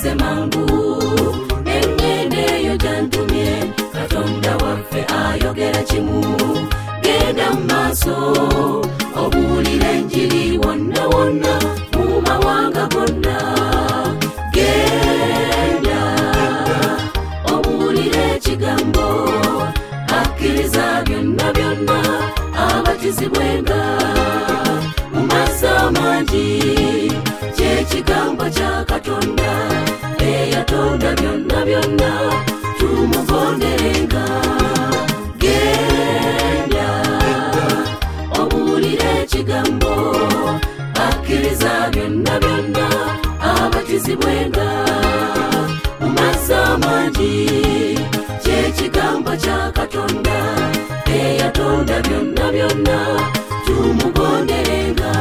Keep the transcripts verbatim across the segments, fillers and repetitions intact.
nze mangu engende yo jantumye Katonda waffe ayogera kimu genda maaso obuulire enjiri wonna wonna mu mawanga gonna genda obuulire ekigambo akkiriza byonna byonna abatizibwenga mu maaso amangi ky'ekigambo kya Katonda eyatonda byonna byonna tumugonderenga genda obuulire ekigambo akkiriza byonna byonna abatizibwenga mu maaso amangi ky'ekigambo kya Katonda eyatonda byonna byonna tumugonderenga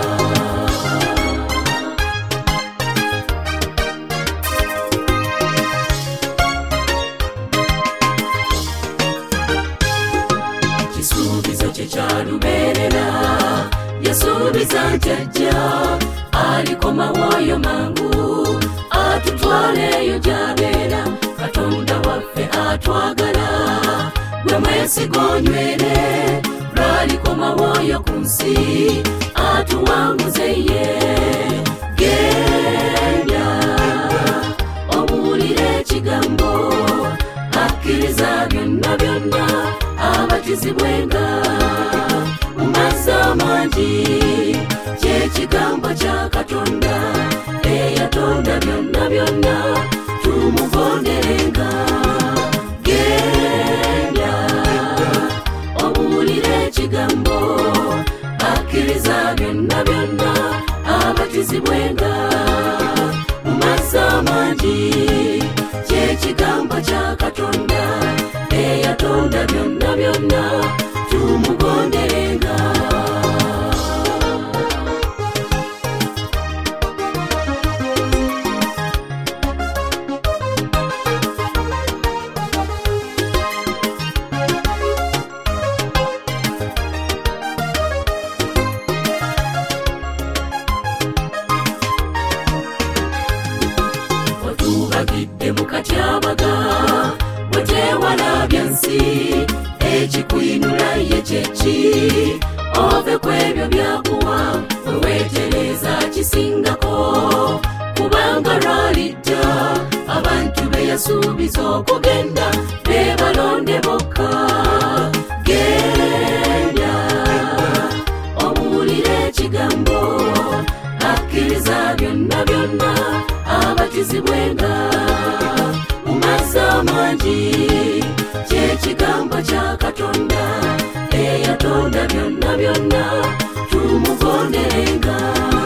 kisuubizo kye kyalubeerera yasuubiza nti ajja alikomawo oyo mangu atutwaleeyo gy'abeera Katonda waffe atwagala gwe mwesiga onywere lwalikomawo oyo ku nsi atuwanguze ye genda obuulire ekigambo akkiriza byonna byonna abatizibwenga mu maaso amangi ky'ekigambo kya Katonda eyatonda byonna byonna tumugonderenga genda obuulire ekigambo akkiriza byonna byonna abatizibwenga mu maaso amangi ky'ekigambo kya Katonda eyatonda byonna byonna tumugonderenga otubagidde mu katyabaga wetewalabya nsi ekikuyinula ye kyeki ove ku ebyo byakuwa weweetereza kisingako kubanga lwalidda abantu be yasuubiza okugenda be balonde bokka genda obuulire ekigambo akkiriza byonna byonna abatizibwenga mu maaso amangi ky'ekigambo kya Katonda eyatonda byonna byonna tumugonderenga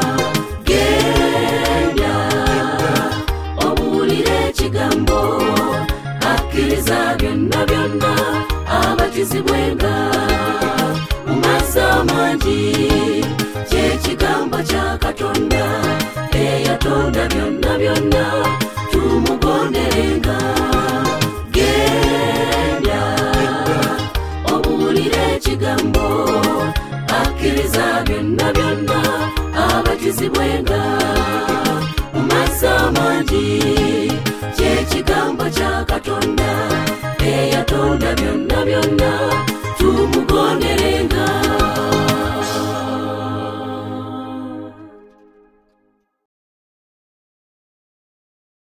genda obuulire ekigambo akkiriza byonna byonna abatizibwenga mu maaso amangi ky'ekigambo kya Katonda eyatonda byonna byonna tumugonderenga genda obuulire ekigambo akkiriza byonna byonna abatizibwenga mu maaso amangi